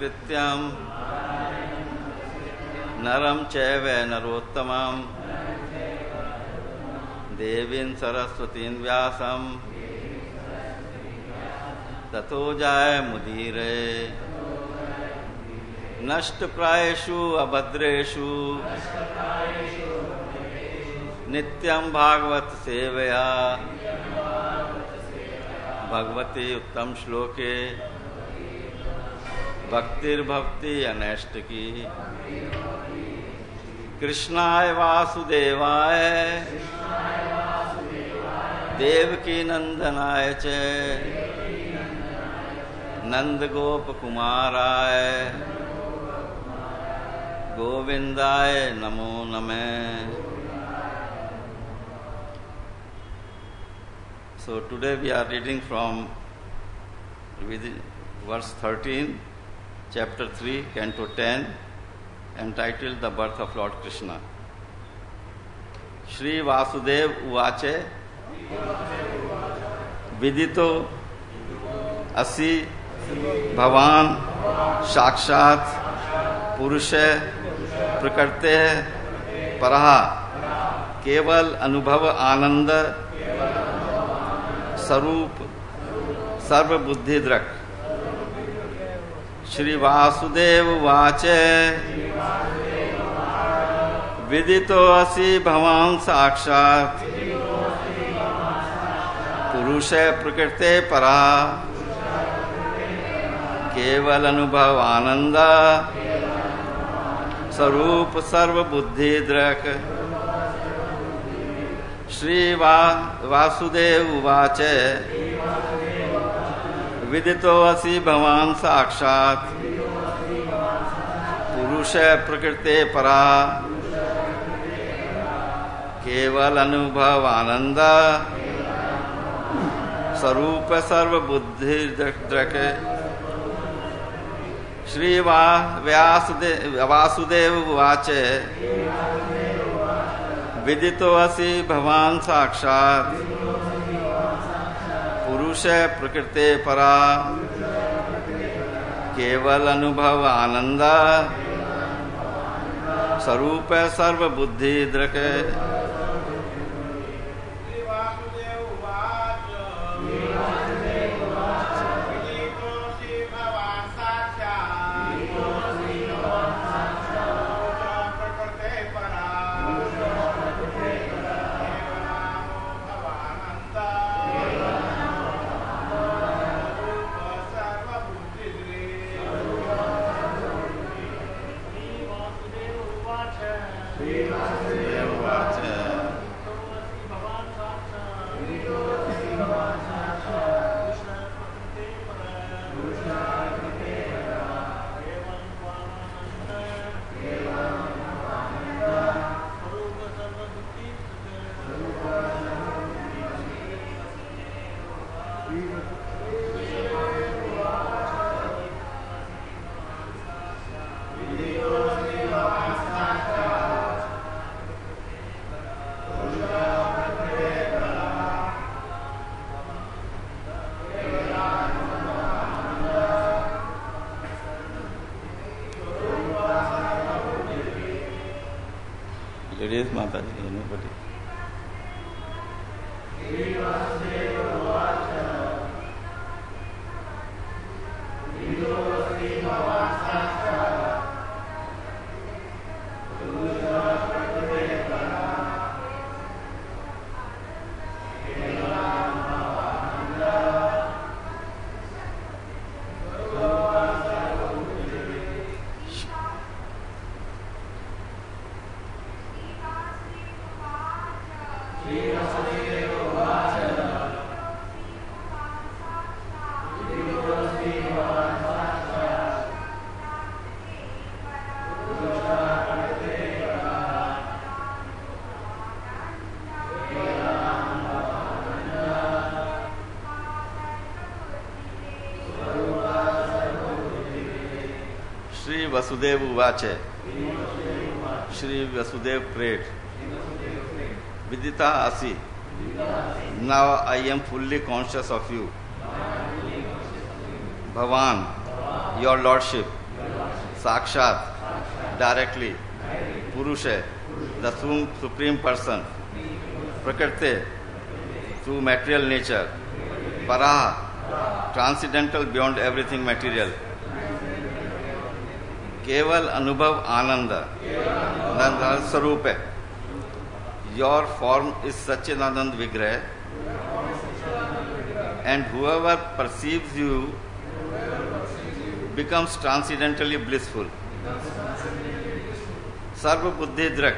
नमस्कृत्यं नरं चैव नरोत्तमं देवीं सरस्वतीं व्यासं ततो जयमुदीरये। नष्टप्रायेषु अभद्रेषु नित्यं भागवत सेवया भगवती उत्तम श्लोके भक्तिर्भक्ति अनैष्टकी। कृष्णाय वासुदेवाय देवकी नंदनाय च नंद गोप कुमाराय गोविंदाय नमो नमः। So today we are reading from verse 13, chapter 3, canto 10, entitled The Birth of Lord Krishna. Shri Vasudev Uvache Vidito Asi Bhavan Shakshat Purusha Prakrte Paraha Keval Anubhav Ananda स्वरूप सर्वबुद्धिद्रक। श्री वासुदेव वाचे विदितो असि भवान् साक्षात् पुरुषे प्रकृते परा केवल अनुभव आनंद स्वरूप सर्वबुद्धिद्रक। श्री वासुदेव उवाच विदितो असि भवान् साक्षात् पुरुष प्रकृते परा केवल अनुभव आनंद स्वरूप सर्वबुद्धिद्रक। श्री वासुदेव उवाच विदितो असि भवान् साक्षात् पुरुष प्रकृते परा केवल अनुभव आनंद स्वरूप सर्वबुद्धिद्रक। Ladies, Mataji, anybody? Shri Vasudev Uvache. Shri Vasudev prayed, Vidita Asi, now I am fully conscious of you. Bhavan, your Lordship, Sakshat, directly. Purusha, the supreme person. Prakriti, through material nature. Paraha, transcendental beyond everything material. Keval Anubhav Ananda, Nanda Sarupe. Your form is Satchidanand Vigraha, and whoever perceives you becomes transcendentally blissful. Sarva Buddhi Drak,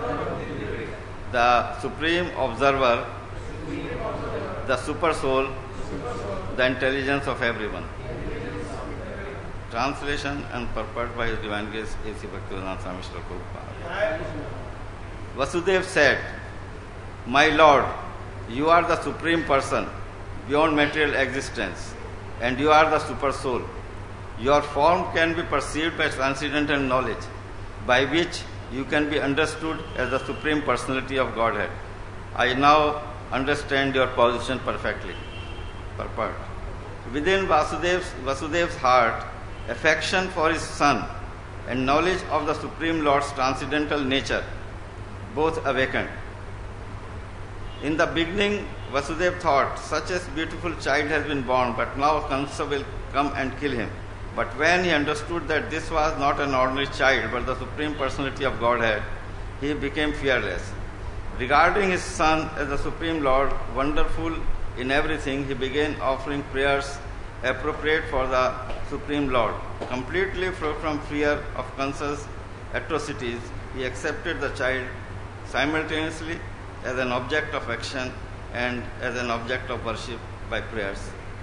the supreme observer, the super soul, the intelligence of everyone. Translation and purport by His Divine Grace A.C. Bhaktivedanta Swami Srila Prabhupada. Vasudev said, "My Lord, you are the supreme person beyond material existence, and you are the super soul. Your form can be perceived by transcendental knowledge, by which you can be understood as the supreme personality of Godhead. I now understand your position perfectly." Purport. Within Vasudev's heart, affection for his son and knowledge of the Supreme Lord's transcendental nature both awakened. In the beginning, Vasudev thought, such a beautiful child has been born, but now Kamsa will come and kill him. But when he understood that this was not an ordinary child, but the Supreme Personality of Godhead, he became fearless. Regarding his son as the Supreme Lord, wonderful in everything, he began offering prayers appropriate for the Supreme Lord. Completely free from fear of Kamsa's atrocities, he accepted the child simultaneously as an object of action and as an object of worship by prayers.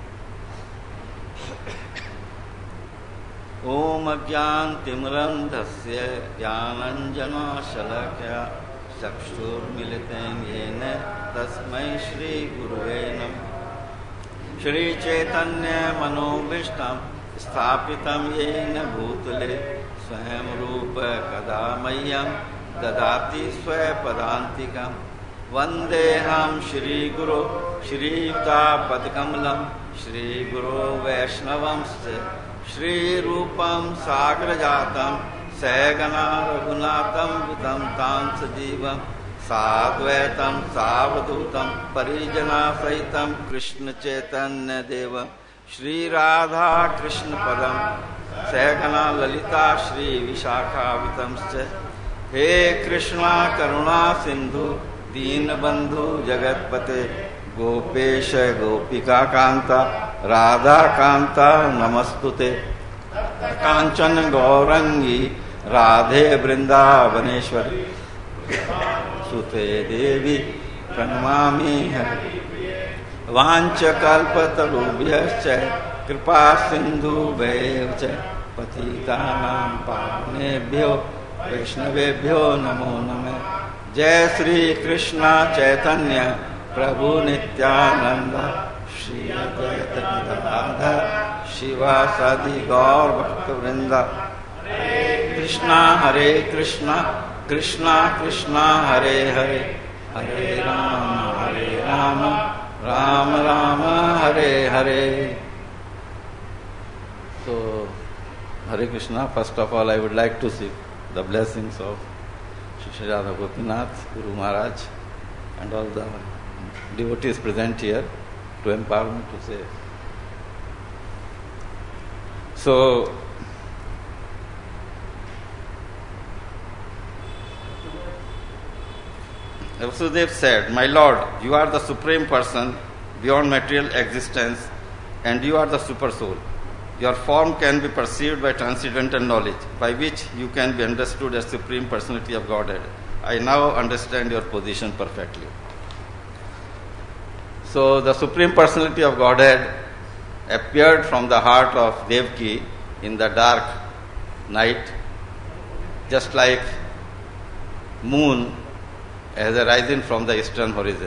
Om Ajnantimirandhasya Jnananjana Shalakya Chakshurmilitam Yena Tasmai Shri Guruve Namah. Shri Chaitanya Manobhishtam Sthapitam Yena Bhutale Swayam Rupa Kadamayam Dadati Swapadantikam Vandeham Shri Guru Shri Yuta Padkamalam Shri Guru Vaishnavamsya Shri Rupam Sagrajatam Sagana Raghunatam Vitam Tam Sajivam Sadvaitam Savadutam Parijana Sahitam Krishna Chaitanya Deva Shri Radha Krishna Padam Sagana Lalita Shri Vishakha Vitamscha. He Krishna Karuna Sindhu Deenabandhu Jagatpate Gopesha Gopika Kanta Radha Kanta Namastute Kanchan Gaurangi Radhe Vrindavaneshwari Sute Devi Pranamami Vancha Kalpatarubhyascha Kripa Sindhu Bhevcha Patitanam Pavanebhyo Vaishnavebhyo Namo Namah. Jai Sri Krishna Chaitanya Prabhu Nityananda Shri Advaita Gadadhar Shivasadi Gaur Bhakta Vrinda. Hare Krishna Krishna Krishna Hare Hare Hare Rama Rama Rama Hare Hare. So, Hare Krishna, first of all I would like to seek the blessings of Shri Radha Gopinath, Guru Maharaj and all the devotees present here to empower me to say. So, Vasudev said, "My Lord, you are the Supreme Person beyond material existence and you are the Super Soul. Your form can be perceived by transcendental knowledge, by which you can be understood as Supreme Personality of Godhead. I now understand your position perfectly." So the Supreme Personality of Godhead appeared from the heart of Devaki in the dark night, just like moon as a rising from the eastern horizon.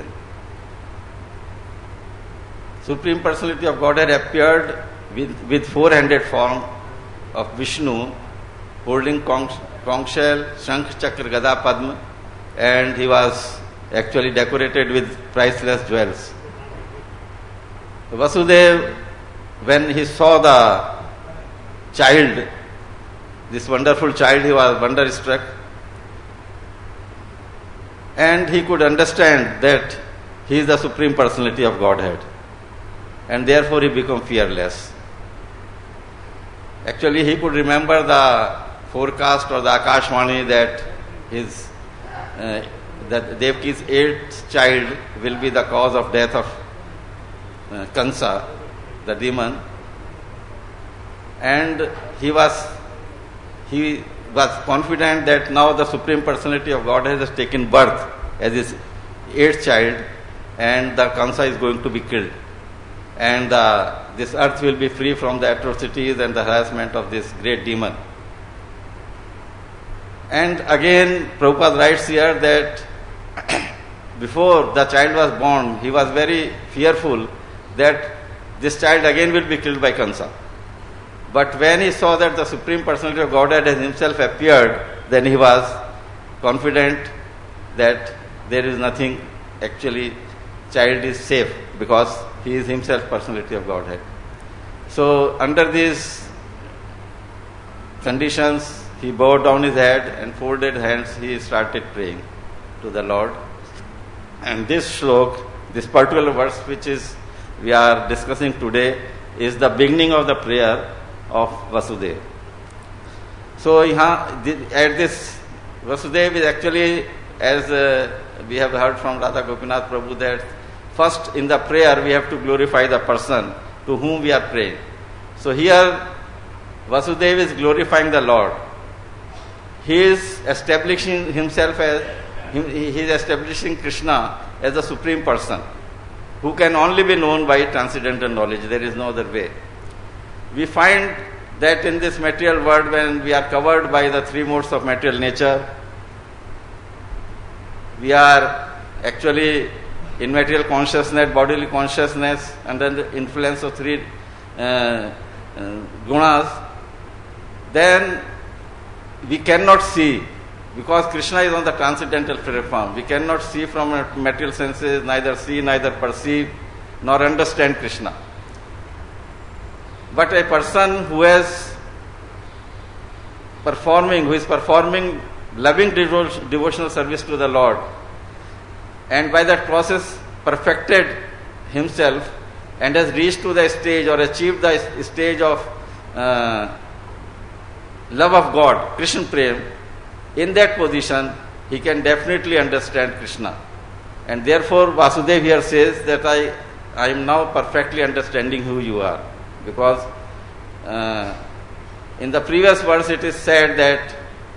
Supreme Personality of Godhead appeared with four-handed form of Vishnu holding conch shell, Shankh, Chakra, Gada, Padma, and he was actually decorated with priceless jewels. Vasudev, when he saw the child this wonderful child, he was wonderstruck. And he could understand that he is the Supreme Personality of Godhead. And therefore he became fearless. Actually, he could remember the forecast or the Akashvani that that Devki's 8th child will be the cause of death of Kansa, the demon. And he was confident that now the Supreme Personality of Godhead has taken birth as his 8th child, and the Kansa is going to be killed. And this earth will be free from the atrocities and the harassment of this great demon. And again, Prabhupada writes here that before the child was born, he was very fearful that this child again will be killed by Kansa. But when he saw that the Supreme Personality of Godhead has himself appeared, then he was confident that there is nothing, actually, child is safe because he is himself Personality of Godhead. So under these conditions, he bowed down his head and folded hands, he started praying to the Lord. And this shlok, this particular verse which we are discussing today, is the beginning of the prayer of Vasudeva. So at this, Vasudeva is actually, as we have heard from Radha Gopinath Prabhu, that first in the prayer we have to glorify the person to whom we are praying. So here Vasudeva is glorifying the Lord. He is establishing himself as, he is establishing Krishna as the Supreme Person, who can only be known by transcendental knowledge. There is no other way. We find that in this material world, when we are covered by the 3 modes of material nature, we are actually in material consciousness, bodily consciousness, under the influence of 3 gunas, then we cannot see, because Krishna is on the transcendental platform. We cannot see from material senses, neither see, neither perceive, nor understand Krishna. But a person who is performing loving devotional service to the Lord, and by that process perfected himself and has reached to the stage or achieved the stage of love of God, Krishna Prem, in that position he can definitely understand Krishna. And therefore Vasudeva here says that I am now perfectly understanding who you are. Because in the previous verse it is said that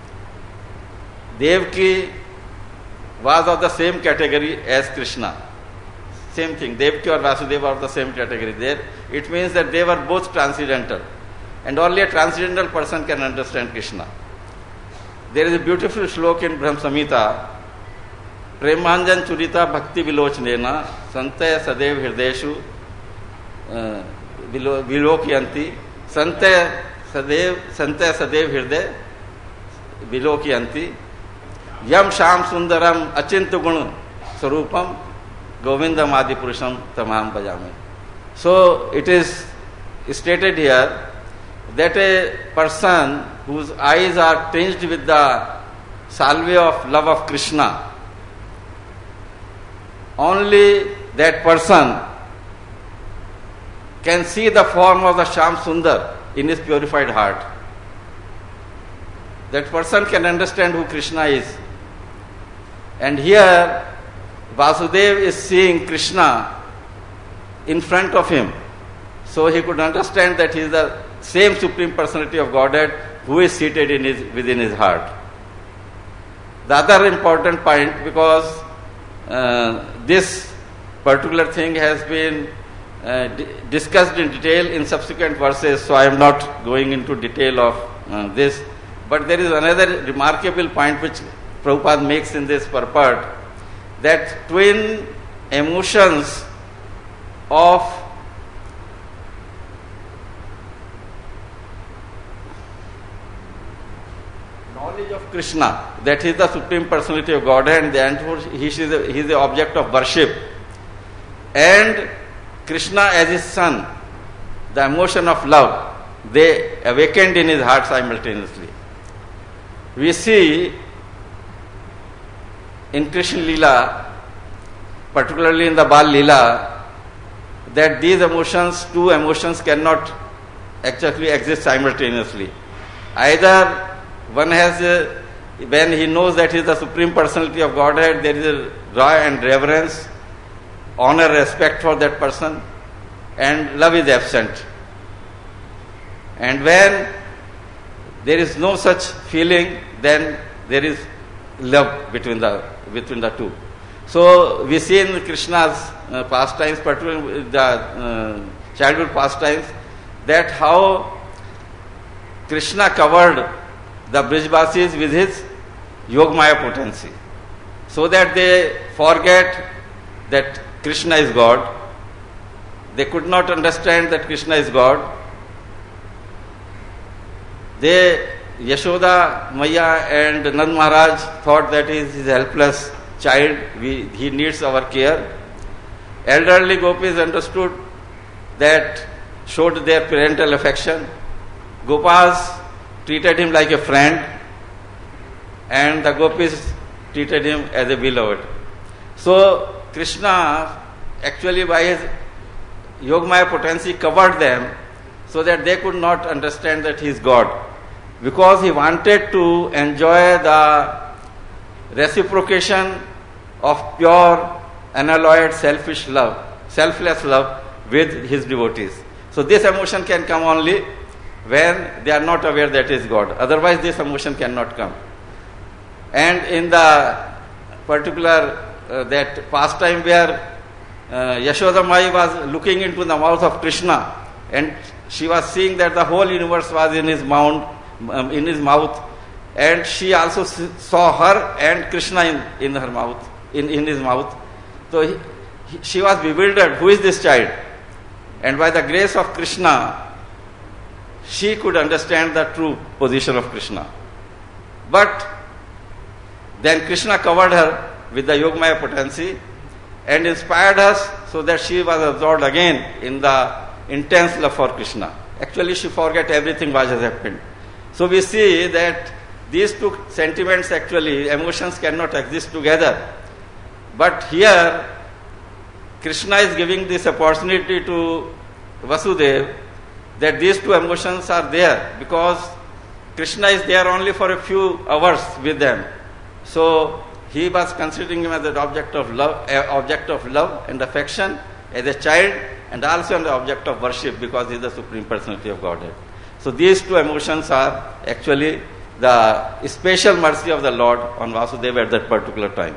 Devaki was of the same category as Krishna. Same thing, Devaki or Vasudeva are of the same category. There, it means that they were both transcendental. And only a transcendental person can understand Krishna. There is a beautiful shlok in Brahma Samhita, Premanjan Churita Bhakti Vilochnena Santaya Sadev Hirdeshu Vilokyanti Santaya Sadev Hirde Vilokyanti Yam Sham Sundaram Achintu Gun Sarupam Govindam Adi Purusham Tamam Bajame. So it is stated here that a person whose eyes are tinged with the salve of love of Krishna, only that person can see the form of the Sham Sundar in his purified heart. That person can understand who Krishna is. And here Vasudeva is seeing Krishna in front of him. So he could understand that he is the same Supreme Personality of Godhead who is seated within his heart. The other important point, because this particular thing has been discussed in detail in subsequent verses, so I am not going into detail of this. But there is another remarkable point which Prabhupada makes in this purport, that twin emotions of knowledge of Krishna, that he is the Supreme Personality of Godhead, and therefore he is the object of worship, and Krishna as his son, the emotion of love, they awakened in his heart simultaneously. we see in Krishna Leela, particularly in the Bal Leela, that these emotions, two emotions cannot actually exist simultaneously. Either one has, when he knows that he is the Supreme Personality of Godhead, there is a awe and reverence, honor, respect for that person, and love is absent. And when there is no such feeling, then there is love between the two. So we see in Krishna's pastimes, particularly the childhood pastimes, that how Krishna covered the Brijvasis with his Yogamaya potency, so that they forget that Krishna is God. They could not understand that Krishna is God. Yashoda Maya and Nand Maharaj thought that he is his helpless child, he needs our care. Elderly gopis understood that, showed their parental affection. Gopas treated him like a friend, and the gopis treated him as a beloved. So Krishna actually by his Yogamaya potency covered them so that they could not understand that he is God, because he wanted to enjoy the reciprocation of pure, unalloyed, selfless love with his devotees. So this emotion can come only when they are not aware that he is God. Otherwise this emotion cannot come. And in the particular that pastime where Yashoda Mai was looking into the mouth of Krishna, and she was seeing that the whole universe was in his mouth, and she also saw her and Krishna in her mouth, in his mouth. So she was bewildered. Who is this child? And by the grace of Krishna, she could understand the true position of Krishna. But then Krishna covered her with the Yogamaya potency and inspired us so that she was absorbed again in the intense love for Krishna. Actually, she forgot everything what has happened. So we see that these two sentiments, actually, emotions cannot exist together. But here, Krishna is giving this opportunity to Vasudeva that these two emotions are there, because Krishna is there only for a few hours with them. So he was considering him as an object of love and affection, as a child, and also an object of worship, because he is the Supreme Personality of Godhead. So these two emotions are actually the special mercy of the Lord on Vasudeva at that particular time.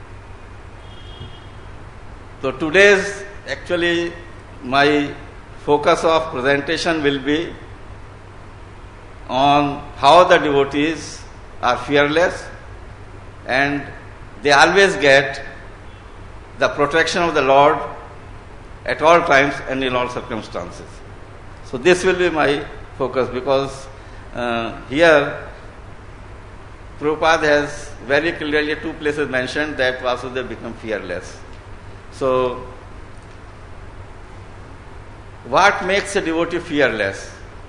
So today's actually my focus of presentation will be on how the devotees are fearless and they always get the protection of the Lord at all times and in all circumstances. So this will be my focus, because here Prabhupada has very clearly two places mentioned that Vasudeva become fearless. So what makes a devotee fearless?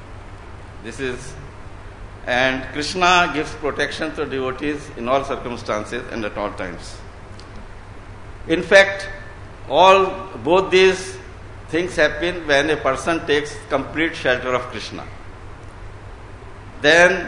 And Krishna gives protection to devotees in all circumstances and at all times. In fact, both these things happen when a person takes complete shelter of Krishna. Then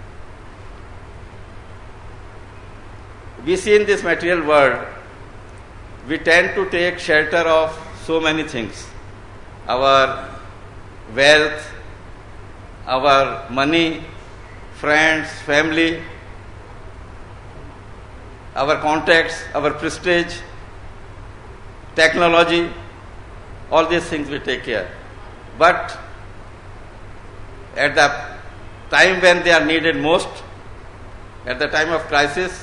we see in this material world, we tend to take shelter of so many things. Our wealth, our money, friends, family, our contacts, our prestige, technology, all these things we take care. But at the time when they are needed most, at the time of crisis,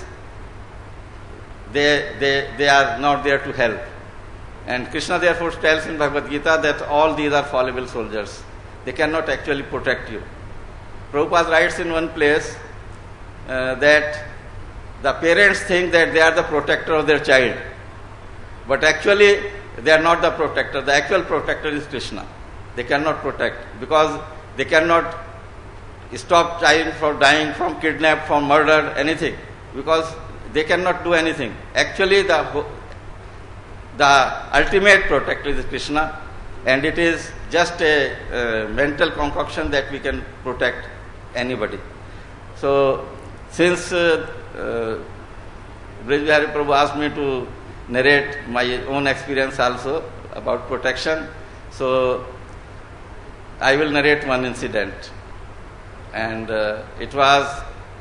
they are not there to help. And Krishna therefore tells in Bhagavad Gita that all these are fallible soldiers. They cannot actually protect you. Prabhupada writes in one place that the parents think that they are the protector of their child. But actually, they are not the protector. The actual protector is Krishna. They cannot protect because they cannot stop dying from kidnapped, from murdered, anything, because they cannot do anything. Actually, the ultimate protector is Krishna, and it is just a mental concoction that we can protect anybody. So, since Brij Bihari Prabhu asked me to narrate my own experience also about protection, so I will narrate one incident. And it was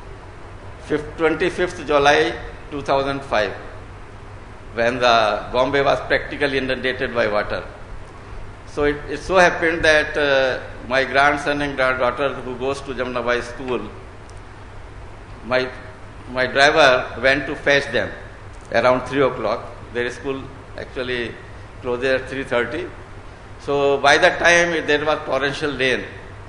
25th July 2005, when the Bombay was practically inundated by water. So it so happened that my grandson and granddaughter who goes to Jamnabai school, my driver went to fetch them around 3 o'clock. Their school actually closes at 3:30. So by that time there was torrential rain.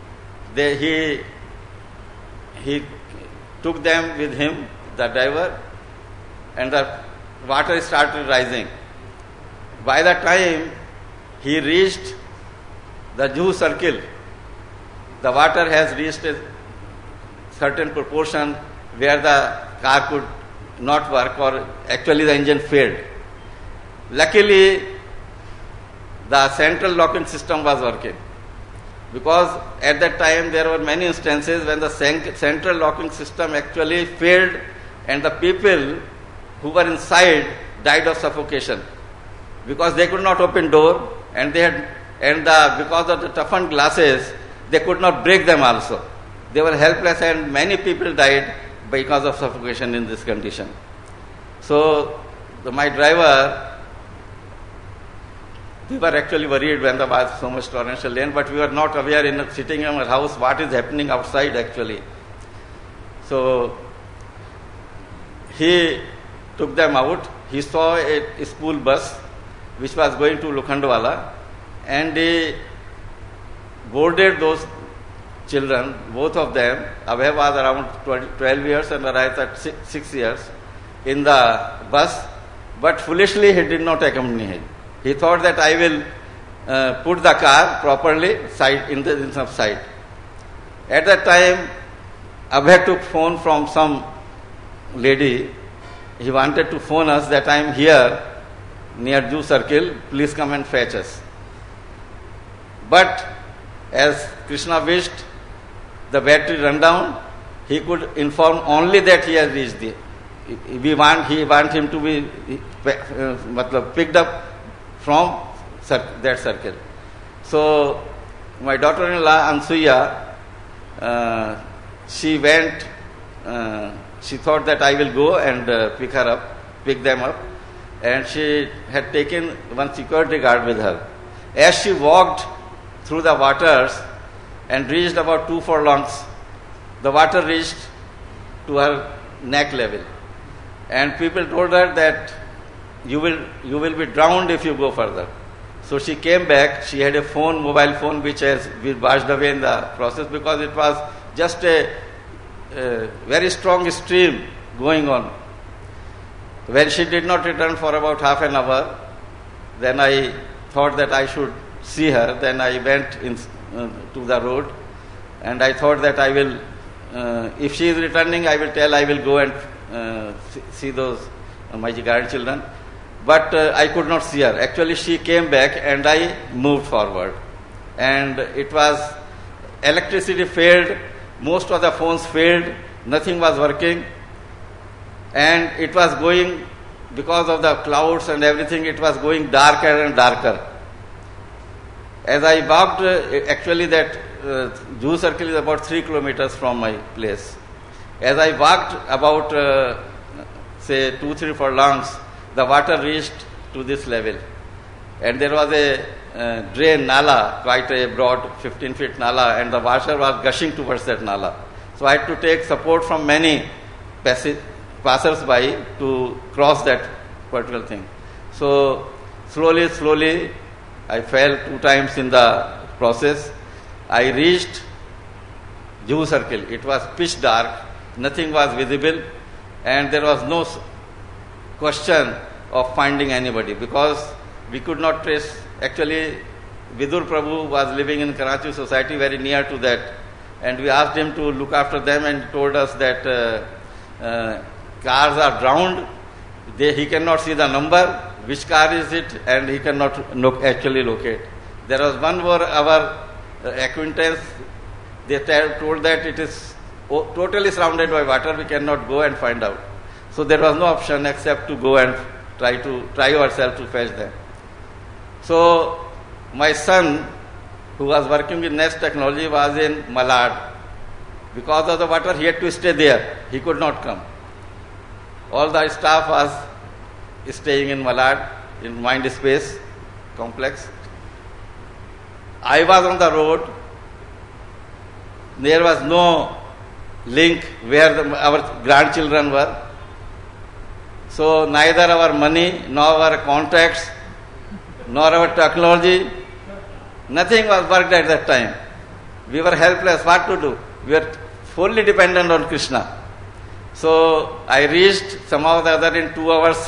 He took them with him, the driver, and the water started rising. By the time he reached the Juhu circle, the water has reached a certain proportion where the car could not work, or actually the engine failed. Luckily, the central locking system was working, because at that time there were many instances when the central locking system actually failed and the people who were inside died of suffocation, because they could not open door, and because of the toughened glasses they could not break them also. They were helpless, and many people died because of suffocation in this condition. So my driver, we were actually worried when there was so much torrential rain, but we were not aware sitting in our house what is happening outside actually. So he took them out. He saw a school bus which was going to Lokhandwala, and he boarded those children, both of them. Abhay was around 12 years and Arayat at 6 years, in the bus, but foolishly he did not accompany him. He thought that I will put the car properly in the side. At that time, Abhay took phone from some lady. He wanted to phone us that I am here near Juhu Circle, please come and fetch us. But as Krishna wished, the battery run down. He could inform only that he has reached he want him to be picked up from that circle. So my daughter-in-law Ansuya, she went. She thought that I will go and pick them up, and she had taken one security guard with her. As she walked through the waters and reached about 2 furlongs, the water reached to her neck level, and people told her that you will be drowned if you go further. So she came back. She had a mobile phone, which has been washed away in the process, because it was just a very strong stream going on. When she did not return for about half an hour, then I thought that I should see her. Then I went to the road, and I thought that I will, if she is returning, I will go and see those my grandchildren. But I could not see her. Actually, she came back, and I moved forward. And it was, electricity failed, most of the phones failed, nothing was working, and it was going, because of the clouds and everything, it was going darker and darker. As I walked, actually that Juhu Circle is about 3 kilometers from my place. As I walked about, say, 2-3 furlongs, the water reached to this level. And there was a drain, nala, quite a broad 15-feet nala, and the water was gushing towards that nala. So I had to take support from many passers-by to cross that particular thing. So slowly, I fell 2 times in the process. I reached Juhu Circle. It was pitch dark, nothing was visible, and there was no question of finding anybody, because we could not trace. Actually, Vidur Prabhu was living in Karachi society, very near to that and we asked him to look after them, and he told us that cars are drowned. He cannot see the number, which car is it, and he cannot actually locate. There was one more our acquaintance. They told that it is totally surrounded by water. We cannot go and find out. So there was no option except to go and try ourselves to fetch them. So my son, who was working with Nest Technology, was in Malad. Because of the water, he had to stay there. He could not come. All the staff was staying in Malad, in Mindspace complex. I was on the road. There was no link where our grandchildren were. So neither our money, nor our contacts, nor our technology, nothing was worked at that time. We were helpless. What to do? We were fully dependent on Krishna. So I reached, somehow or the other in 2 hours,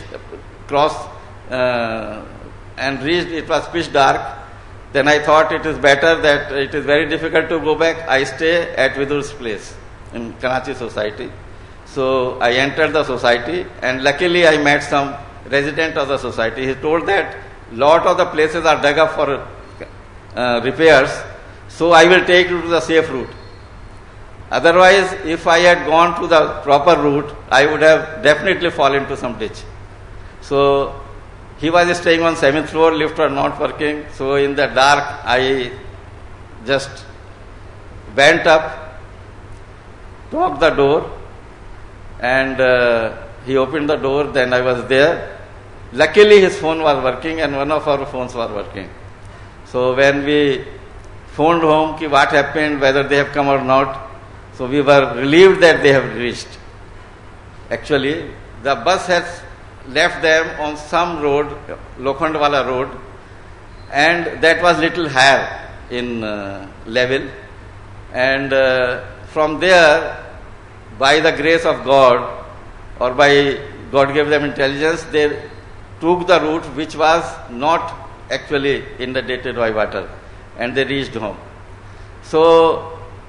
and reached, it was pitch dark. Then I thought it is better that it is very difficult to go back. I stay at Vidur's place in Karachi society. So I entered the society, and luckily I met some resident of the society. He told that lot of the places are dug up for repairs, so I will take you to the safe route. Otherwise, if I had gone to the proper route, I would have definitely fallen into some ditch. So he was staying on 7th floor, lift was not working. So in the dark, I just went up, knocked the door, and he opened the door. Then I was there. Luckily, his phone was working, and one of our phones was working. So when we phoned home, what happened, whether they have come or not, so we were relieved that they have reached. Actually, the bus has left them on some road, Lokhandwala road, and that was little higher in level. And from there, by the grace of God, or by God gave them intelligence, they took the route which was not actually inundated by water, and they reached home. So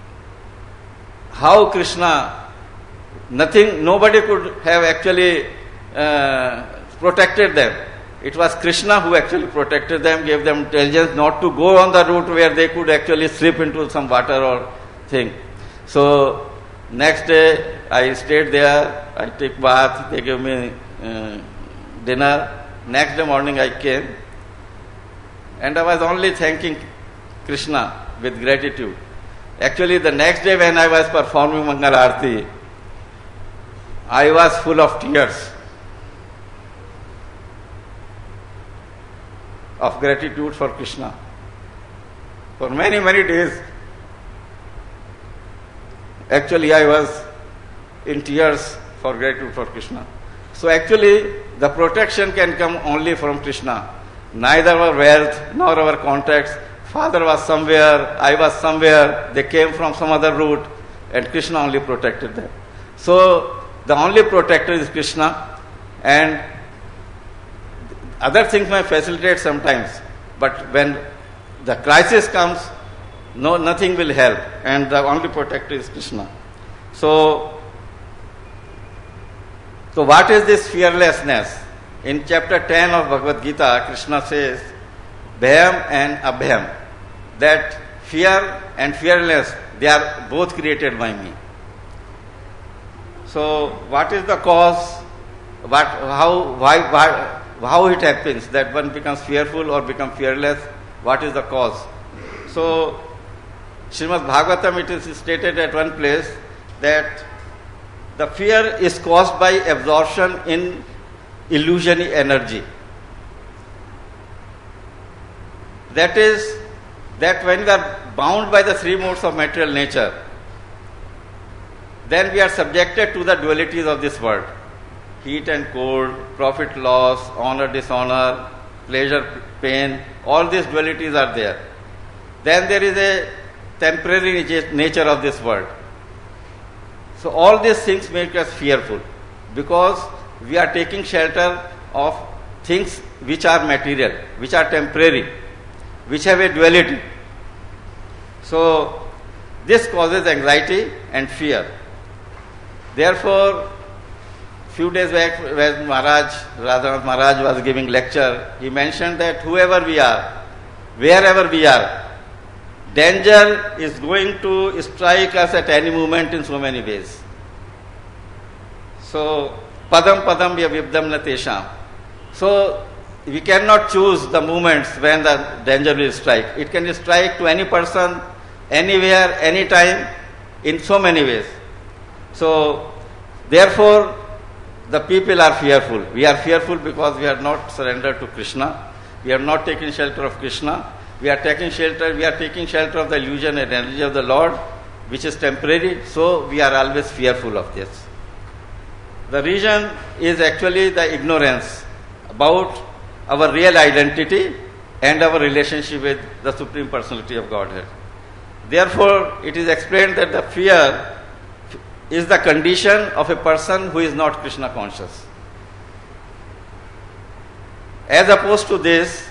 how Krishna, nobody could have actually protected them. It was Krishna who actually protected them, gave them intelligence not to go on the route where they could actually slip into some water or thing. So next day I stayed there, I took bath, they gave me dinner. Next day morning I came, and I was only thanking Krishna with gratitude. Actually, the next day when I was performing Mangal Aarti, I was full of tears of gratitude for Krishna. For many, many days, actually I was in tears for gratitude for Krishna. So actually, the protection can come only from Krishna. Neither our wealth nor our contacts. Father was somewhere, I was somewhere, they came from some other route, and Krishna only protected them. So the only protector is Krishna, and other things may facilitate sometimes, but when the crisis comes, nothing will help, and the only protector is Krishna. So what is this fearlessness? In chapter 10 of Bhagavad Gita, Krishna says, Bhayam and Abhayam, that fear and fearless, they are both created by me. So what is the cause? How it happens that one becomes fearful or becomes fearless? What is the cause? So Srimad Bhagavatam, it is stated at one place that the fear is caused by absorption in illusionary energy. That is, that when we are bound by the three modes of material nature, then we are subjected to the dualities of this world. Heat and cold, profit loss, honor, dishonor, pleasure, pain, all these dualities are there. Then there is a temporary nature of this world. So all these things make us fearful, because we are taking shelter of things which are material, which are temporary, which have a duality. So This causes anxiety and fear. Therefore, few days back when Radhanath Maharaj was giving lecture, he mentioned that whoever we are, wherever we are, danger is going to strike us at any moment in so many ways. So, padam padam vibdam na tesham. So, we cannot choose the moments when the danger will strike. It can strike to any person, anywhere, anytime, in so many ways. So, therefore, the people are fearful. We are fearful because we are not surrendered to Krishna. We are not taking shelter of Krishna. We are taking shelter of the illusion and energy of the Lord, which is temporary. So, we are always fearful of this. The reason is actually the ignorance about our real identity and our relationship with the Supreme Personality of Godhead. Therefore, it is explained that the fear is the condition of a person who is not Krishna conscious. As opposed to this,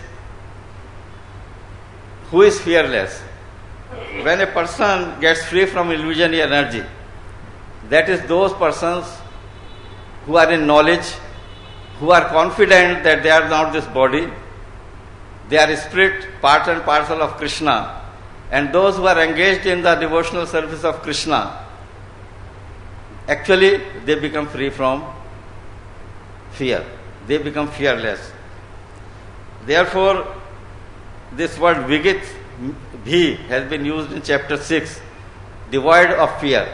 who is fearless? When a person gets free from illusionary energy, that is those persons who are in knowledge, who are confident that they are not this body, they are spirit, part and parcel of Krishna, and those who are engaged in the devotional service of Krishna, actually they become free from fear. They become fearless. Therefore, this word vigit, bhi, has been used in chapter 6, devoid of fear.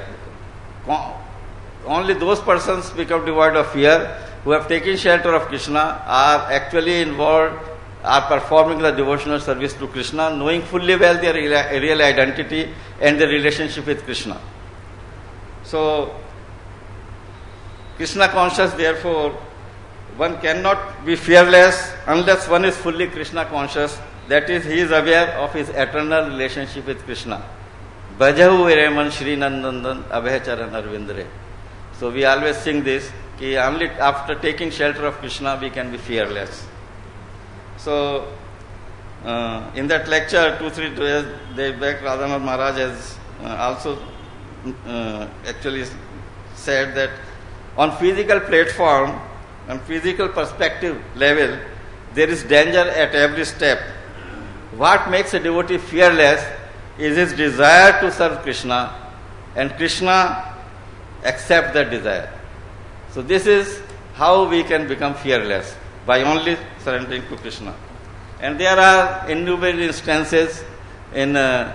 Only those persons become devoid of fear who have taken shelter of Krishna, are actually involved, are performing the devotional service to Krishna, knowing fully well their real identity and their relationship with Krishna. So, Krishna conscious, therefore, one cannot be fearless unless one is fully Krishna conscious. That is, he is aware of his eternal relationship with Krishna. Bhajahu Vireman Shri Nandandan Abhacharan Arvindre. So we always sing this, कि only after taking shelter of Krishna we can be fearless. So, in that lecture, 2-3 days back, Radhanath Maharaj has also actually said that on physical platform, on physical perspective level, there is danger at every step. What makes a devotee fearless is his desire to serve Krishna, and Krishna accept that desire. So this is how we can become fearless, by only surrendering to Krishna. And there are innumerable instances in the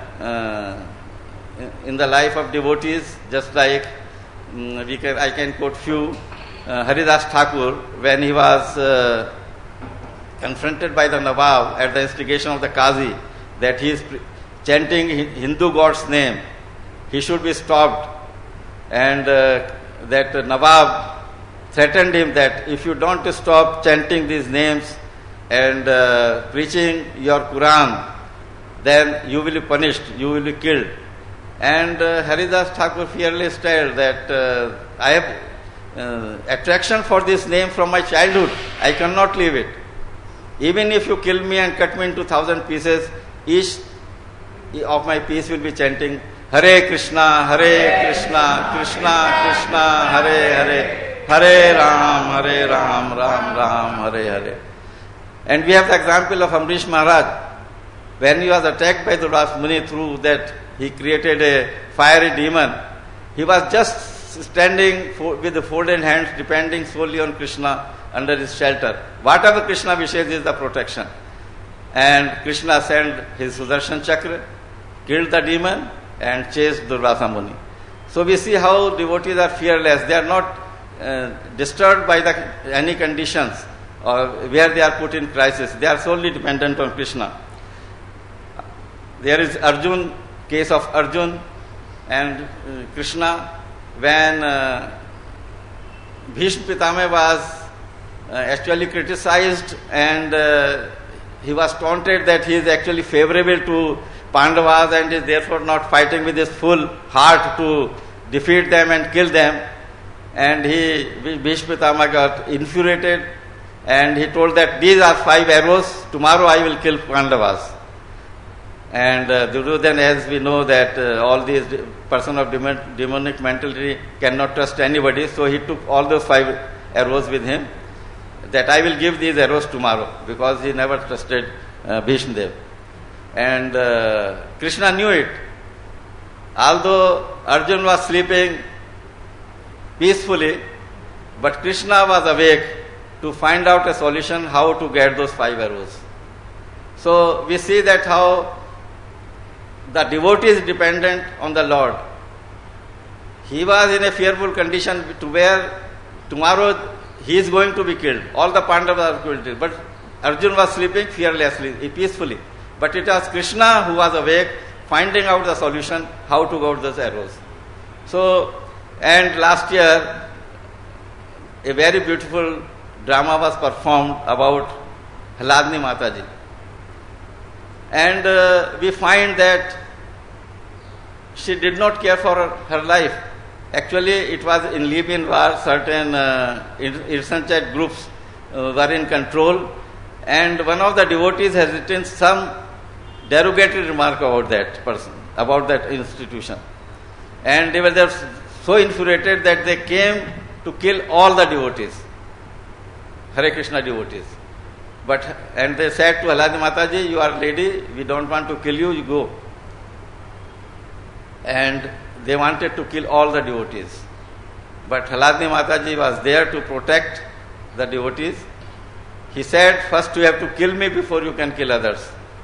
life of devotees, just like I can quote few. Haridas Thakur, when he was confronted by the Nawab at the instigation of the Qazi that he is chanting Hindu God's name, he should be stopped, and that Nawab threatened him that if you don't stop chanting these names and preaching your Quran, then you will be punished, you will be killed. And Haridas Thakur fearlessly said that I have attraction for this name from my childhood, I cannot leave it. Even if you kill me and cut me into 1,000 pieces, each of my piece will be chanting Hare Krishna, Krishna Krishna, Hare Hare, Hare Ram, Ram Ram, Hare Hare. And we have the example of Amrish Maharaj. When he was attacked by Durvasa Muni through that he created a fiery demon, he was just standing with the folded hands, depending solely on Krishna under his shelter. Whatever Krishna wishes is the protection. And Krishna sent his Sudarshan Chakra, killed the demon, and chased Durvasa Muni. So we see how devotees are fearless. They are not disturbed by any conditions or where they are put in crisis. They are solely dependent on Krishna. There is case of Arjun and Krishna, when Bhishma Pitama was actually criticized and he was taunted that he is actually favorable to Pandavas and is therefore not fighting with his full heart to defeat them and kill them. And Bhishma Pitama got infuriated and he told that these are 5 arrows, tomorrow I will kill Pandavas. And Duryodhana, as we know that all these person of demonic mentality cannot trust anybody, so he took all those 5 arrows with him, that I will give these arrows tomorrow, because he never trusted Bhishmadev. And Krishna knew it. Although Arjuna was sleeping peacefully, but Krishna was awake to find out a solution how to get those 5 arrows. So we see that how the devotee is dependent on the Lord. He was in a fearful condition to where tomorrow he is going to be killed. All the Pandavas are killed. But Arjuna was sleeping fearlessly, peacefully. But it was Krishna who was awake, finding out the solution how to get those arrows. So, and last year, a very beautiful drama was performed about Hladni Mataji. And we find that she did not care for her life. Actually, it was in Libyan war, certain insurgent groups were in control, and one of the devotees has written some derogatory remark about that person, about that institution. And they were just so infuriated that they came to kill all the devotees, Hare Krishna devotees. And they said to Hladni Mataji, you are lady, we don't want to kill you, you go. And they wanted to kill all the devotees. But Hladni Mataji was there to protect the devotees. He said, first you have to kill me before you can kill others.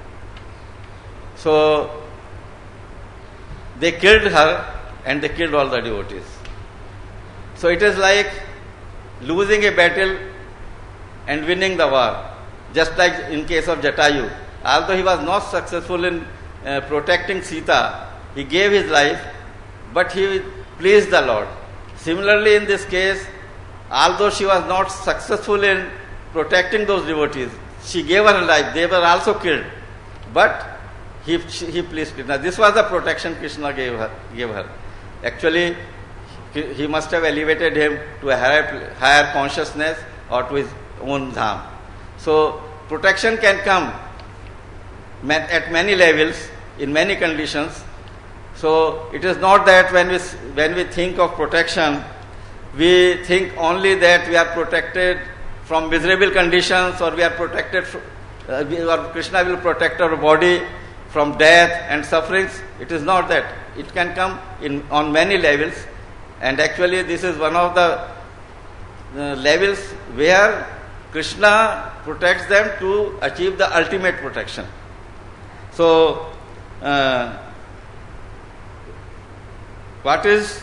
So they killed her and they killed all the devotees. So it is like losing a battle and winning the war. Just like in case of Jatayu. Although he was not successful in protecting Sita, he gave his life, but he pleased the Lord. Similarly, in this case, although she was not successful in protecting those devotees, she gave her life. They were also killed, but he pleased Krishna. This was the protection Krishna gave her. Actually, he must have elevated him to a higher consciousness or to his own dham. So protection can come at many levels, in many conditions. So it is not that when we think of protection, we think only that we are protected from miserable conditions, or we are protected, or Krishna will protect our body from death and sufferings. It is not that. It can come on many levels, and actually this is one of the levels where Krishna protects them to achieve the ultimate protection. So, what is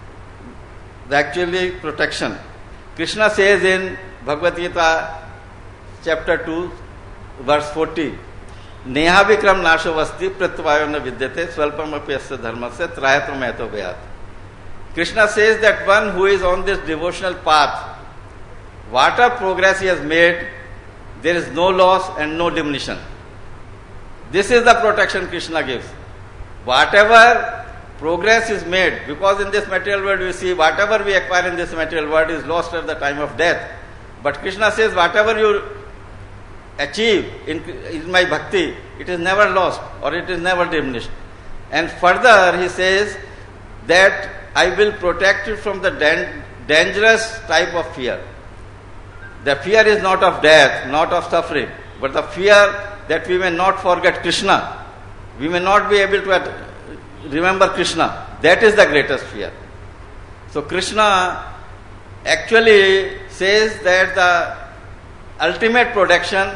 the actually protection? Krishna says in Bhagavad Gita, chapter 2, verse 40, Neha Vikram Nasho Vasti Pratvayo na Vidyate Swalpam Apyasya Dharmasya Trayatam Eto Vyat. Krishna says that one who is on this devotional path, whatever progress he has made, there is no loss and no diminution. This is the protection Krishna gives. Whatever progress is made, because in this material world we see whatever we acquire in this material world is lost at the time of death. But Krishna says whatever you achieve in my bhakti, it is never lost or it is never diminished. And further he says that I will protect you from the dangerous type of fear. The fear is not of death, not of suffering, but the fear that we may not forget Krishna. We may not be able to remember Krishna. That is the greatest fear. So Krishna actually says that the ultimate protection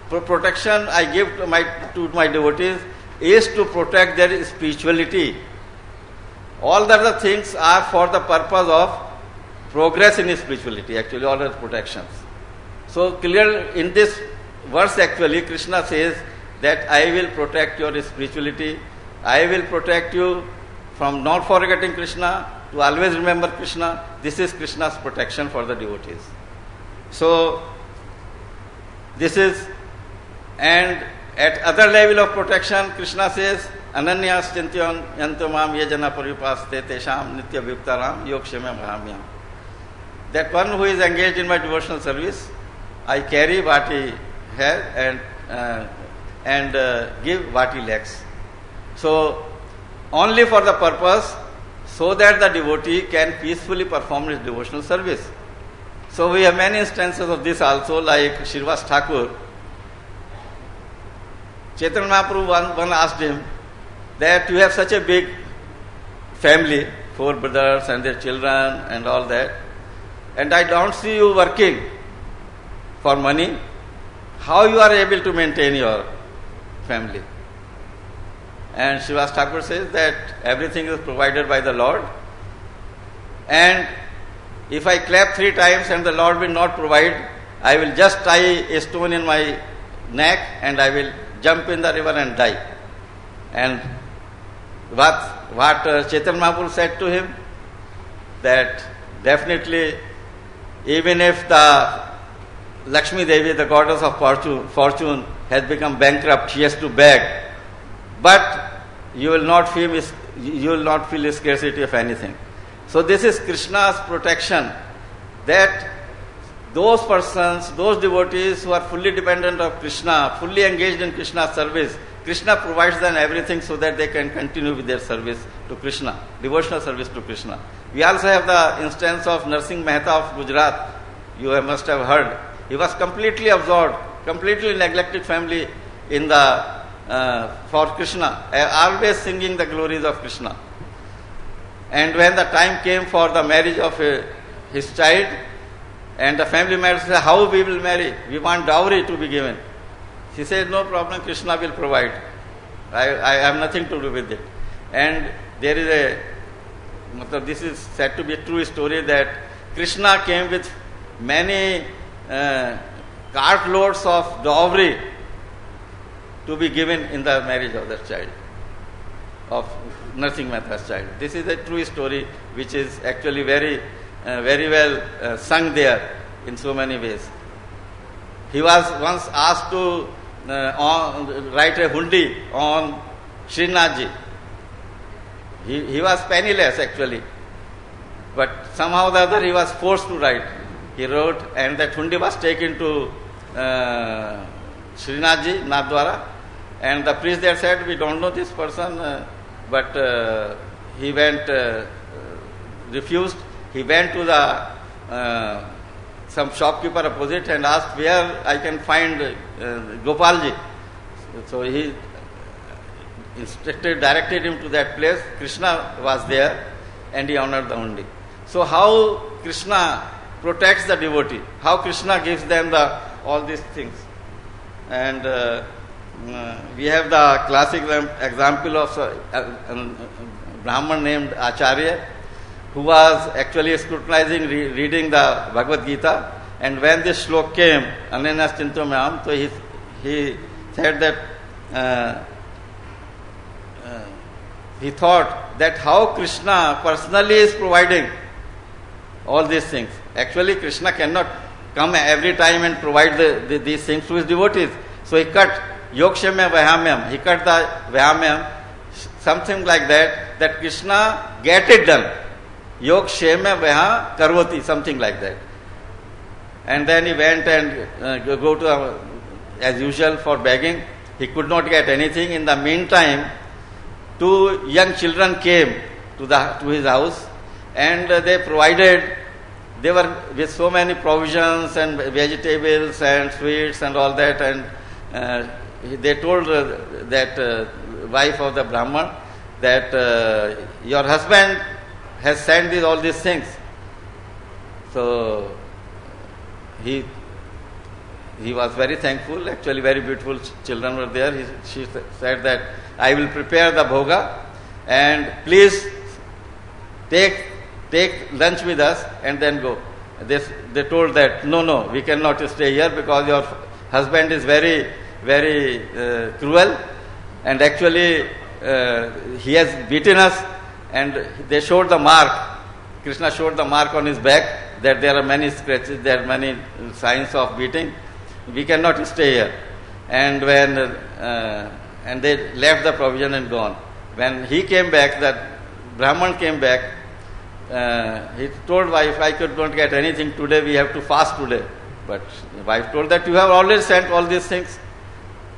I give to my devotees is to protect their spirituality. All the other things are for the purpose of progress in spirituality, actually all are protections. So clear in this verse actually Krishna says that I will protect your spirituality, I will protect you from not forgetting Krishna, to always remember Krishna. This is Krishna's protection for the devotees. So this is, and at other level of protection Krishna says Ananyas Chintyan Yantomam Yajana Paripaste Tesham Nitya Viptaram Yokshemam Bhamyam. That one who is engaged in my devotional service, I carry what he has and give what he lacks. So, only for the purpose so that the devotee can peacefully perform his devotional service. So, we have many instances of this also, like Srinivas Thakur. Chaitanya Mahaprabhu one asked him that you have such a big family, 4 brothers and their children and all that, and I don't see you working for money. How you are able to maintain your family? And Srinivas Thakur says that everything is provided by the Lord, and if I clap 3 times and the Lord will not provide, I will just tie a stone in my neck and I will jump in the river and die. And what Chaitanya Mahaprabhu said to him, that definitely even if the Lakshmi Devi, the goddess of fortune, has become bankrupt, she has to beg, but you will not feel scarcity of anything. So this is Krishna's protection, that those persons, those devotees who are fully dependent of Krishna, fully engaged in Krishna's service, Krishna provides them everything so that they can continue with their service to Krishna, devotional service to Krishna. We also have the instance of Narsingh Mehta of Gujarat. You must have heard. He was completely absorbed, completely neglected family in the for Krishna, always singing the glories of Krishna. And when the time came for the marriage of his child, and the family members said, how we will marry? We want dowry to be given. She said, no problem, Krishna will provide. I have nothing to do with it. And there is this is said to be a true story, that Krishna came with many cartloads of dowry to be given in the marriage of that child, of Narsingh Mehta's child. This is a true story which is actually very well sung there in so many ways. He was once asked to write a hundi on Srinathji. He was penniless actually, but somehow or the other he was forced to write. He wrote, and that hundi was taken to Srinathji, Nathdwara, and the priest there said, we don't know this person, but he went, refused. He went to the some shopkeeper opposite and asked where I can find Gopalji. So he directed him to that place. Krishna was there and he honored the hundi. So how Krishna protects the devotee, how Krishna gives them all these things. And we have the classic example of a Brahman named Acharya, who was actually scrutinizing, reading the Bhagavad Gita, and when this slok came, Ananyas Chintamyam, so he said that he thought that how Krishna personally is providing all these things. Actually, Krishna cannot come every time and provide these things to his devotees. So he cut Yogshemya Vahamyam, he cut the Vahamyam, something like that Krishna get it done. Yog Shema Vaha Karvati, something like that. And then he went and go to, as usual, for begging. He could not get anything. In the meantime, 2 young children came to his house, and they were with so many provisions and vegetables and sweets and all that, and they told that wife of the Brahman that your husband has sent all these things. So he was very thankful. Actually, very beautiful children were there. She said that I will prepare the bhoga, and please take lunch with us and then go. They told that no, we cannot stay here because your husband is very cruel, and actually he has beaten us. And they showed the mark. Krishna showed the mark on his back, that there are many scratches, there are many signs of beating. We cannot stay here. And when and they left the provision and gone. When he came back, that Brahman came back, he told wife, I could not get anything today, we have to fast today. But the wife told that you have already sent all these things.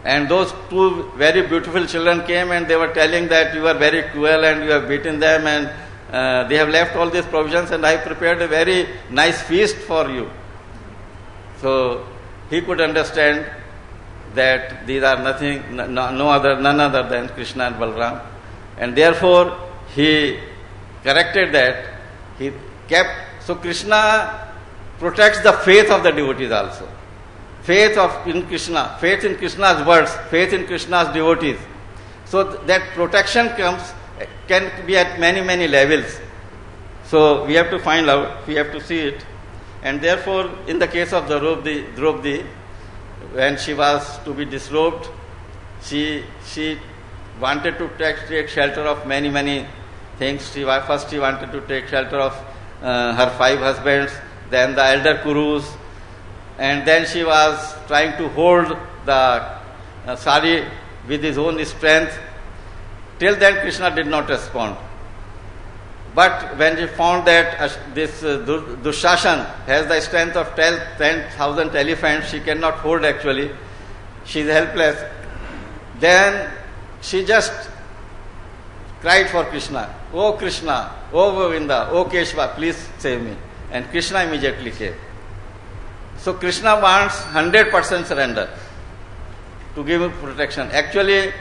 And those two very beautiful children came and they were telling that you are very cruel and you have beaten them, and they have left all these provisions and I prepared a very nice feast for you. So he could understand that these are none other than Krishna and Balram, and therefore he corrected that. He kept. So Krishna protects the faith of the devotees also. Faith in Krishna's words, faith in Krishna's devotees. So that protection can be at many levels. So we have to find out, we have to see it. And therefore, in the case of Draupadi, when she was to be disrobed, she wanted to take shelter of many things. First she wanted to take shelter of her 5 husbands, then the elder Kurus, and then she was trying to hold the sari with his own strength. Till then Krishna did not respond. But when she found that this Dushasan has the strength of 10,000 elephants, she cannot hold actually, she is helpless, then she just cried for Krishna, "Oh Krishna, oh Govinda, oh Keshava, please save me." And Krishna immediately came. So Krishna wants 100% surrender to give him protection. Actually,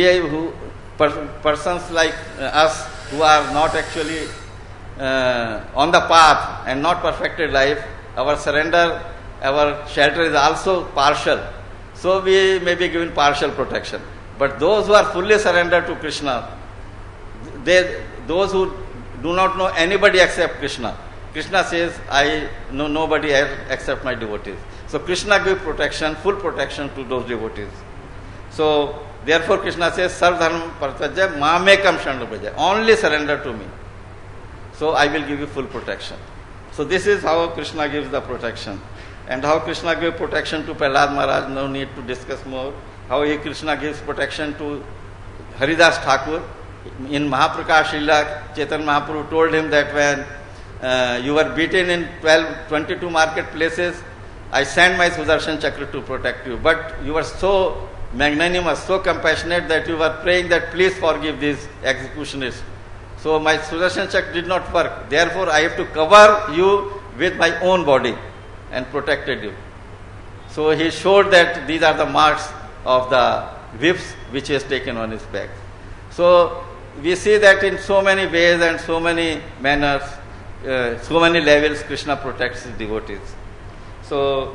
persons like us who are not actually on the path and not perfected life, our surrender, our shelter is also partial. So we may be given partial protection. But those who are fully surrendered to Krishna, those who do not know anybody except Krishna, Krishna says, I know nobody else except my devotees. So Krishna gives protection, full protection to those devotees. So therefore Krishna says, Sarv dharma partajya mamekam sharana bhaja. Only surrender to me. So I will give you full protection. So this is how Krishna gives the protection. And how Krishna gave protection to Prahlad Maharaj, no need to discuss more. How Krishna gives protection to Haridas Thakur. In Mahaprakash Lila, Chaitanya Mahaprabhu told him that when you were beaten in 22 marketplaces, I sent my Sudarshan Chakra to protect you. But you were so magnanimous, so compassionate that you were praying that please forgive these executioners. So my Sudarshan Chakra did not work. Therefore, I have to cover you with my own body and protected you. So he showed that these are the marks of the whips which he has taken on his back. So we see that in so many ways and so many manners, so many levels, Krishna protects his devotees. So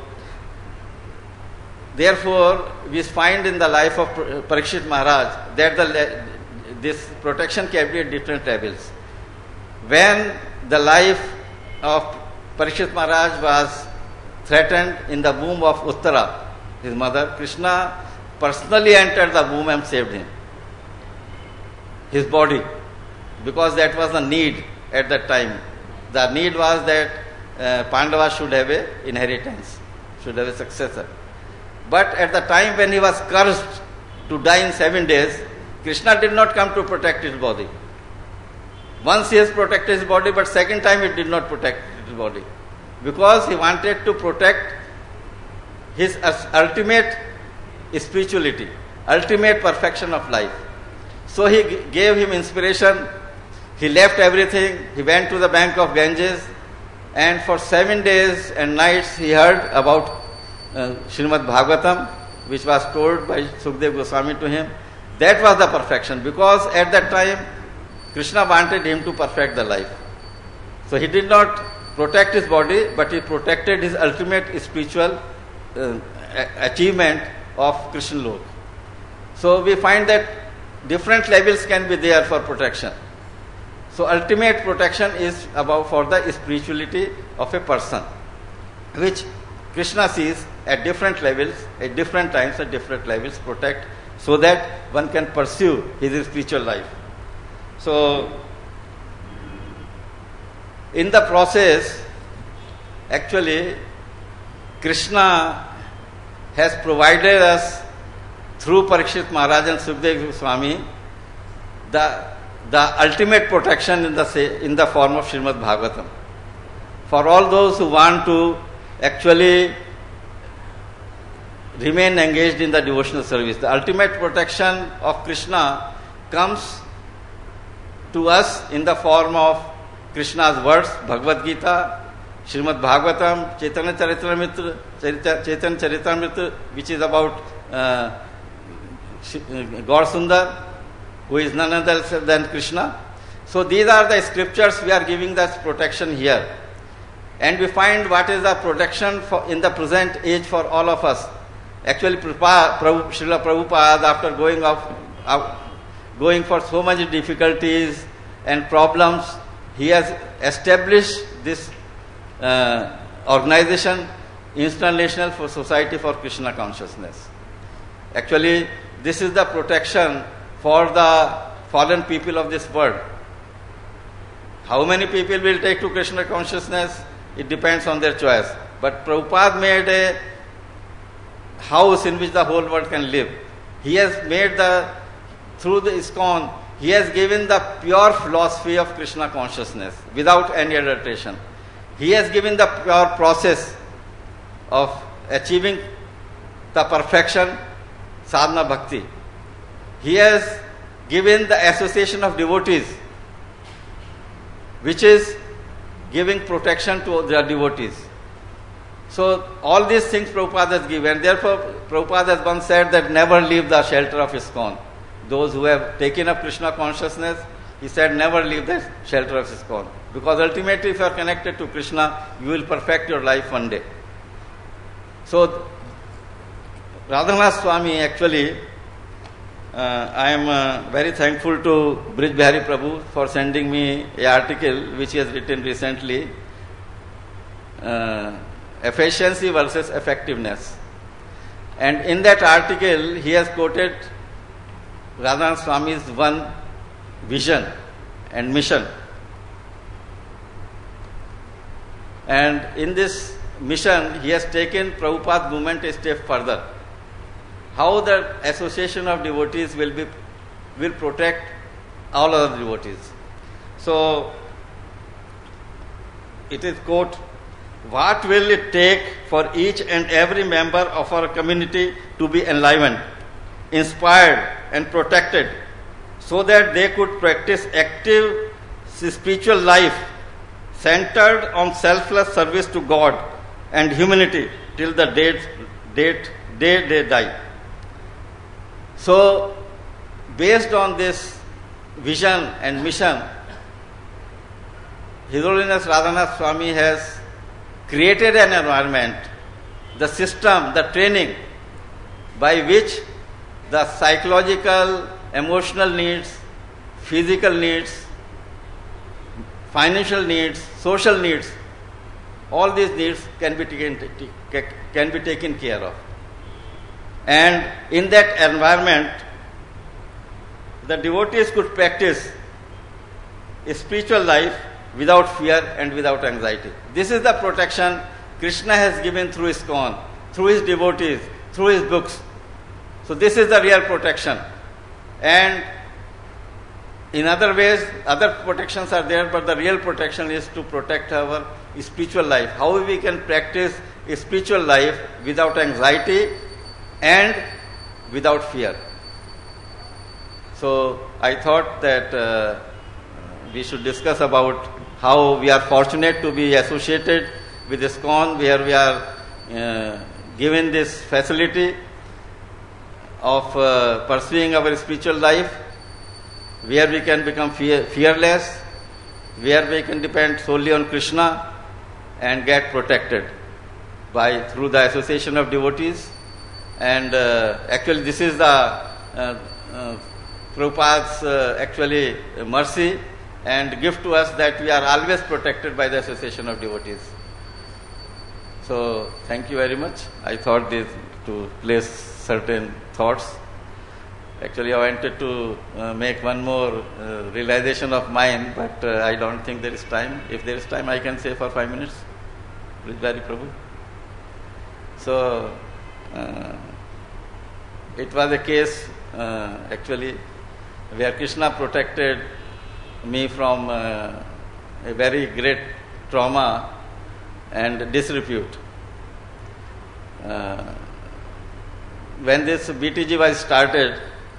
therefore, we find in the life of Parikshit Maharaj that this protection can be at different levels. When the life of Parikshit Maharaj was threatened in the womb of Uttara, his mother, Krishna personally entered the womb and saved him, his body, because that was the need at that time. The need was that Pandavas should have an inheritance, should have a successor. But at the time when he was cursed to die in 7 days, Krishna did not come to protect his body. Once he has protected his body, but second time he did not protect his body. Because he wanted to protect his ultimate spirituality, ultimate perfection of life. So he gave him inspiration. He left everything. He went to the bank of Ganges, and for 7 days and nights he heard about Srimad Bhagavatam, which was told by Sukdev Goswami to him. That was the perfection, because at that time Krishna wanted him to perfect the life. So he did not protect his body, but he protected his ultimate spiritual achievement of Krishna Lok. So we find that different levels can be there for protection. So ultimate protection is about for the spirituality of a person, which Krishna sees at different levels, at different times, at different levels, protect, so that one can pursue his spiritual life. So in the process, actually, Krishna has provided us through Parikshit Maharaj and Sukdev Goswami the ultimate protection in the form of Srimad Bhagavatam. For all those who want to actually remain engaged in the devotional service. The ultimate protection of Krishna comes to us in the form of Krishna's words, Bhagavad Gita, Srimad Bhagavatam, Chaitanya Charitamrita, which is about Gaur Sundar, who is none other than Krishna. So these are the scriptures we are giving us protection here. And we find what is the protection in the present age for all of us. Actually, Srila Prabhupada, after going for so much difficulties and problems, he has established this organization, International for Society for Krishna Consciousness. Actually, this is the protection for the fallen people of this world. How many people will take to Krishna consciousness? It depends on their choice. But Prabhupada made a house in which the whole world can live. He has made through the ISKCON, he has given the pure philosophy of Krishna consciousness without any adulteration. He has given the pure process of achieving the perfection, sadhana bhakti. He has given the association of devotees, which is giving protection to their devotees. So all these things Prabhupada has given. Therefore, Prabhupada has once said that never leave the shelter of ISKCON. Those who have taken up Krishna consciousness, he said never leave the shelter of ISKCON. Because ultimately if you are connected to Krishna, you will perfect your life one day. So, Radhanath Swami actually, I am very thankful to Brij Bihari Prabhu for sending me an article which he has written recently, Efficiency versus Effectiveness. And in that article, he has quoted Radhanath Swami's one vision and mission. And in this mission, he has taken Prabhupada's movement a step further. How the association of devotees will protect all other devotees. So, it is quote, what will it take for each and every member of our community to be enlivened, inspired and protected so that they could practice active spiritual life centered on selfless service to God and humanity till the day they die. So, based on this vision and mission, His Holiness Radhanath Swami has created an environment, the system, the training by which the psychological, emotional needs, physical needs, financial needs, social needs, all these needs can be taken care of. And in that environment, the devotees could practice a spiritual life without fear and without anxiety. This is the protection Krishna has given through ISKCON, through his devotees, through his books. So this is the real protection. And in other ways, other protections are there, but the real protection is to protect our spiritual life. How we can practice a spiritual life without anxiety and without fear. So I thought that we should discuss about how we are fortunate to be associated with ISKCON, where we are given this facility of pursuing our spiritual life, where we can become fearless, where we can depend solely on Krishna and get protected through the association of devotees. And actually this is the Prabhupada's actually mercy and gift to us, that we are always protected by the association of devotees. So thank you very much. I thought this to place certain thoughts. Actually I wanted to make one more realization of mine, but I don't think there is time. If there is time, I can say for 5 minutes. Brij Bihari Prabhu. So it was a case actually where Krishna protected me from a very great trauma and disrepute. when this BTG was started,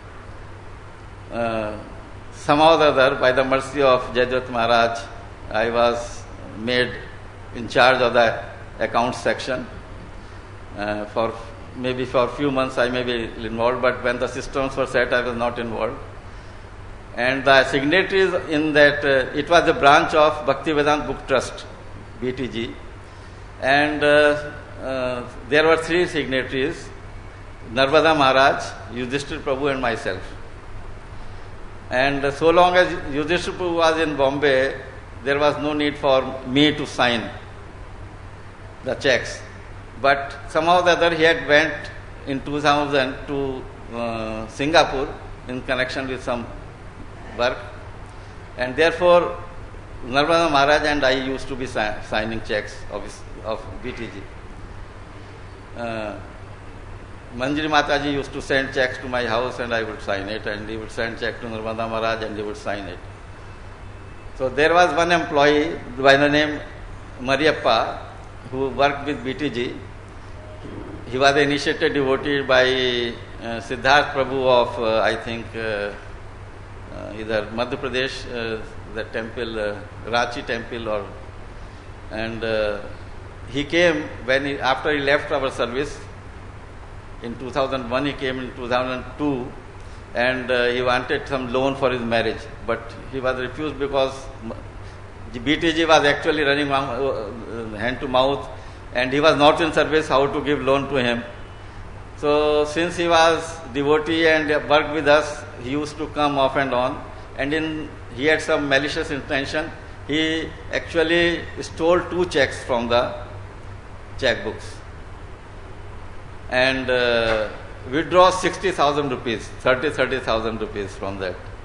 somehow or the other, by the mercy of Jayadvath Maharaj, I was made in charge of the accounts section. For a few months I may be involved, but when the systems were set, I was not involved. And the signatories in that, it was a branch of Bhaktivedanta Book Trust, BTG. And there were 3 signatories, Narvada Maharaj, Yudhishthir Prabhu and myself. And so long as Yudhishthir Prabhu was in Bombay, there was no need for me to sign the checks. But somehow or the other he had went in 2000 to Singapore in connection with some work. And therefore, Narvada Maharaj and I used to be signing checks of BTG. Manjari Mataji used to send checks to my house and I would sign it, and he would send check to Narvada Maharaj and he would sign it. So there was one employee by the name Mariappa who worked with BTG. He was an initiated devotee by Siddharth Prabhu of, I think, either Madhya Pradesh, the temple, Ranchi temple, and he came after he left our service. In 2001, he came in 2002, and he wanted some loan for his marriage, but he was refused because BTG was actually running hand to mouth, and he was not in service. How to give loan to him? So since he was devotee and worked with us, he used to come off and on, and he had some malicious intention. He actually stole 2 checks from the checkbooks and withdraw 60,000 rupees, 30,000 rupees from that.